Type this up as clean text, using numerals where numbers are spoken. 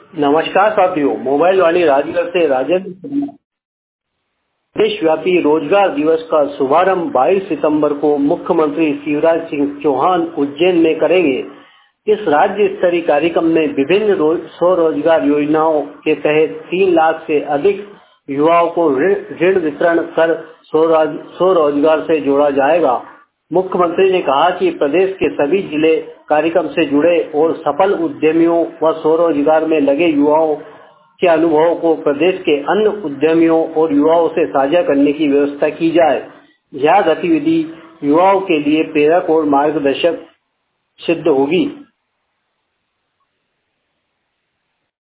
नमस्कार साथियों, मोबाइल वाली राजगढ़ से राजेंद्र। देशव्यापी रोजगार दिवस का शुभारंभ 22 सितंबर को मुख्यमंत्री शिवराज सिंह चौहान उज्जैन में करेंगे। इस राज्य स्तरीय कार्यक्रम में विभिन्न स्वरोजगार योजनाओं के तहत 3 लाख से अधिक युवाओं को ऋण वितरण कर स्वरोजगार से जोड़ा जाएगा। मुख्यमंत्री ने कहा कि प्रदेश के सभी जिले कार्यक्रम से जुड़े और सफल उद्यमियों व स्वरोजगार में लगे युवाओं के अनुभवों को प्रदेश के अन्य उद्यमियों और युवाओं से साझा करने की व्यवस्था की जाए। यह गतिविधि युवाओं के लिए प्रेरक और मार्गदर्शक सिद्ध होगी।